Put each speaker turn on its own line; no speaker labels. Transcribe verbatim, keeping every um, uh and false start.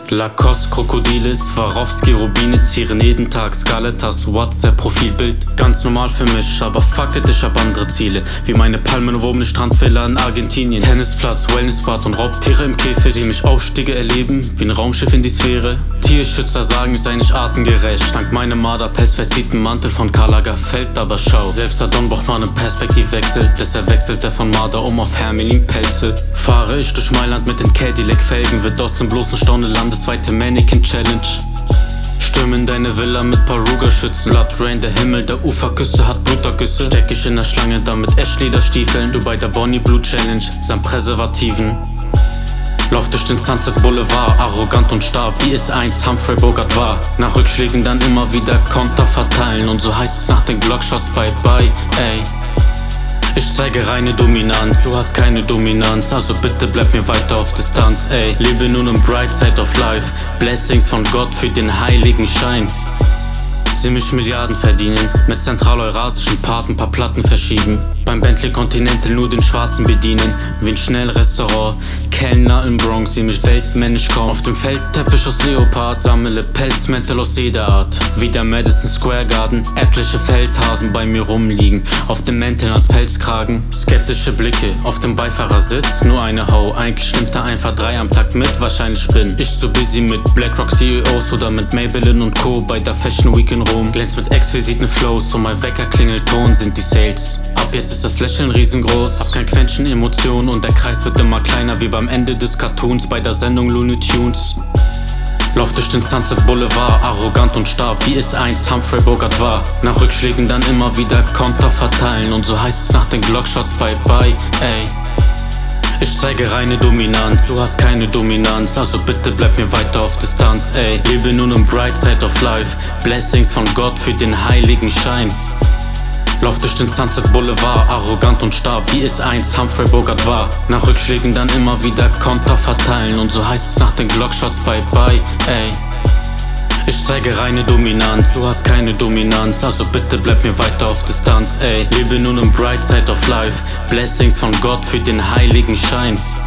Lacoste, Krokodile, Swarovski, Rubine zieren jeden Tag Skaletas, WhatsApp-Profilbild. Ganz normal für mich, aber fuck it, ich hab andere Ziele. Wie meine palmenumwobene Strandvilla in Argentinien. Tennisplatz, Wellnessbad und Raubtiere im Käfig, die mich Aufstiege erleben, wie ein Raumschiff in die Sphäre. Tierschützer sagen, ich sei nicht artengerecht. Dank meinem Marderpelz versieht ein Mantel von Karl Lagerfeld, aber schau, selbst der Don braucht mal einen Perspektivwechsel. Deshalb wechselt er von Marder um auf Hermelin-Pelze. Fahre ich durch Mailand mit den Cadillac-Felgen, wird aus dem bloßen Staunen landesweite Mannequin-Challenge. Stürm in deine Villa mit paar Ruger-Schützen. Blood Rain, der Himmel der Uferküste hat Blutergüsse. Steck ich in der Schlange da mit Ash-Lederstiefeln. Du bei der Bonnie Blue Challenge samt Präservativen. Lauf durch den Sunset Boulevard, arrogant und starr, wie es einst Humphrey Bogart war. Nach Rückschlägen dann immer wieder Konter verteilen, und so heißt es nach den Glockshots bye bye, ey. Ich zeige reine Dominanz, du hast keine Dominanz, also bitte bleib mir weiter auf Distanz, ey. Lebe nun im Bright Side of Life, Blessings von Gott für den heiligen Schein. Seh mich Milliarden verdienen, mit zentraleurasischen Paten paar Platten verschieben. Beim Bentley Continental nur den Schwarzen bedienen, wie ein Schnellrestaurant, Kellner im Bronx, seh mich weltmännisch kaum. Auf dem Feldteppich aus Leopard, sammle Pelzmäntel aus jeder Art. Wie der Madison Square Garden, etliche Feldhasen bei mir rumliegen, auf den Mänteln als Pelzkragen. Skeptische Blicke auf dem Beifahrersitz, nur eine Hau, eigentlich stimmt da einfach drei am Tag mit. Wahrscheinlich bin ich zu busy mit BlackRock C E Os oder mit Maybelline und Co. bei der Fashion Week in Rom. Glänzt mit exquisiten Flows und mein Wecker Klingelton sind die Sales. Ab jetzt ist das Lächeln riesengroß, hab kein Quäntchen Emotionen und der Kreis wird immer kleiner wie beim Ende des Cartoons bei der Sendung Looney Tunes. Lauf durch den Sunset Boulevard, arrogant und starr, wie es einst Humphrey Bogart war. Nach Rückschlägen dann immer wieder Konter verteilen, und so heißt es nach den Glockshots bye bye, ey. Ich zeige reine Dominanz, du hast keine Dominanz, also bitte bleib mir weiter auf Distanz, ey. Lebe nun im Bright Side of Life, Blessings von Gott für den heiligen Schein. Lauf durch den Sunset Boulevard, arrogant und starr, wie es einst Humphrey Bogart war. Nach Rückschlägen dann immer wieder Konter verteilen, und so heißt es nach den Glockshots bye bye, ey. Ich zeige reine Dominanz, du hast keine Dominanz, also bitte bleib mir weiter auf Distanz, ey. Lebe nun im Bright Side of Life, Blessings von Gott für den heiligen Schein.